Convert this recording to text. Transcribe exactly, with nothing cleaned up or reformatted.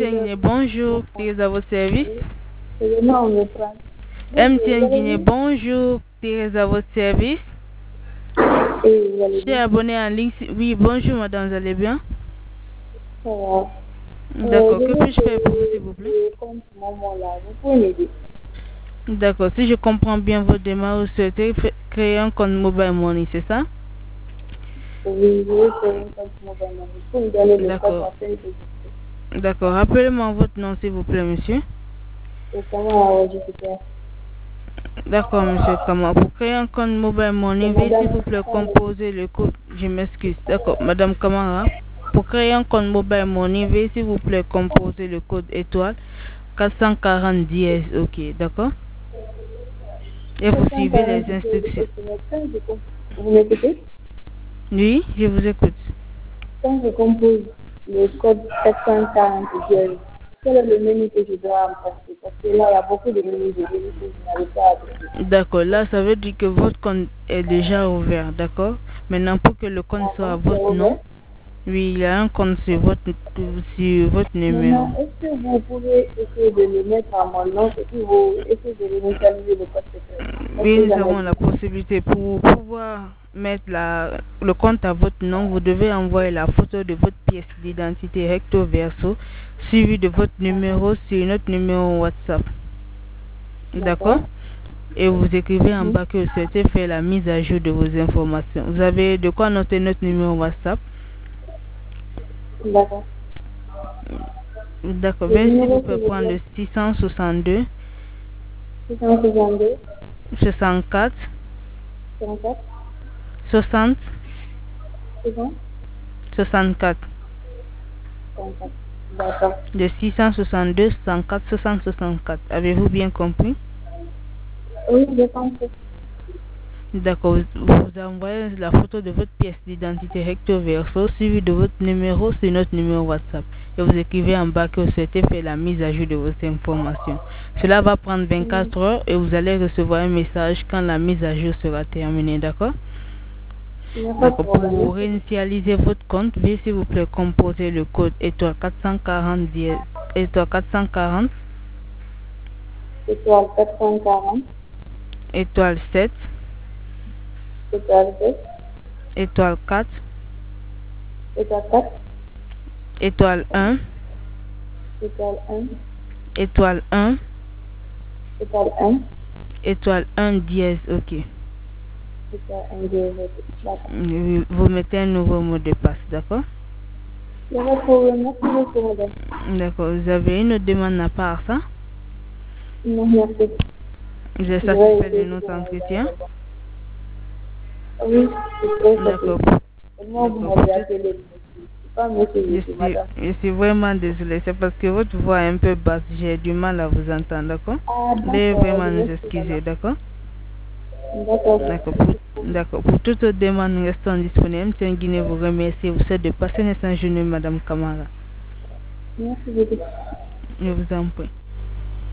Guinée, bonjour, Thérèse à votre service. Non, on prend. M T N Guinée, bonjour, Thérèse à votre service. Je suis abonné en ligne. Oui, bonjour madame, vous allez bien? Ça va. D'accord, que puis-je faire pour vous s'il vous plaît? Vous pouvez m'aider. D'accord, si je comprends bien votre démarche, vous souhaitez créer un compte mobile money, c'est ça? Oui, je vais créer un compte mobile money. Vous pouvez me donner le code D'accord. afin que D'accord, rappelez-moi votre nom s'il vous plaît, monsieur. je comment je peux. D'accord, monsieur Kama. Pour créer un compte mobile money, veuillez s'il vous plaît composer le code. Je m'excuse. D'accord, madame Kamara. Pour créer un compte mobile money, veuillez s'il vous plaît composer le code étoile quatre cent quarante dièse. Ok, d'accord. Et vous suivez les instructions. Vous m'écoutez? Oui, je vous écoute. Quand je compose le code sept cent quarante dièse, quel est le menu que je dois emprunter? Parce que là, il y a beaucoup de menus de menus que je n'arrive pas à trouver. D'accord, là, ça veut dire que votre compte est déjà ouvert, d'accord? Maintenant, pour que le compte soit à votre nom, oui, il y a un compte sur votre, sur votre numéro. Maintenant, est-ce que vous pouvez essayer de le mettre à mon nom et puis vous essayez de réinitialiser le code secret? Oui, nous avons la possibilité. Pour pouvoir mettre la, le compte à votre nom, vous devez envoyer la photo de votre pièce d'identité recto verso, suivi de votre numéro sur notre numéro WhatsApp. D'accord? Et vous écrivez en bas que vous souhaitez faire la mise à jour de vos informations. Vous avez de quoi noter notre numéro WhatsApp? D'accord. D'accord. Merci, vous pouvez prendre le six cent soixante-deux. six cent soixante-deux. soixante-quatre. soixante-quatre. soixante. soixante. soixante-quatre. soixante-quatre. D'accord. De six cent soixante-deux, soixante-quatre, soixante, soixante-quatre. Avez-vous bien compris? Oui, j'ai compris. D'accord. Vous envoyez la photo de votre pièce d'identité recto verso, suivi de votre numéro sur notre numéro WhatsApp. Et vous écrivez en bas que vous souhaitez faire la mise à jour de vos informations. Cela va prendre vingt-quatre heures et vous allez recevoir un message quand la mise à jour sera terminée. D'accord? D'accord. Pour réinitialiser votre compte, veuillez s'il vous plaît composer le code étoile quatre cent quarante dièse, étoile quatre cent quarante, étoile quatre cent quarante, étoile sept, étoile sept, étoile quatre, étoile quatre, étoile un, étoile un, étoile un, étoile un, étoile un dièse. Ok. étoile un dièse. D'accord. Vous mettez un nouveau mot de passe, d'accord? Il y a pas de problème. Merci beaucoup, madame. D'accord. Vous avez une autre demande à part ça? Non, merci. Vous êtes satisfait de notre entretien? Oui, c'est très D'accord. Moi, vous m'avez appelé. Pas monsieur, Je monsieur, madame. suis, je suis vraiment désolée. C'est parce que votre voix est un peu basse. J'ai du mal à vous entendre, d'accord? Ah, Veuillez d'accord. vraiment nous excuser, d'accord? D'accord. D'accord. Pour, d'accord. Pour toute autre demande, nous restons disponibles. M T N Guinée vous remercie. Vous souhaite de passer une excellente journée, madame Kamara. Merci beaucoup. Je vous en prie.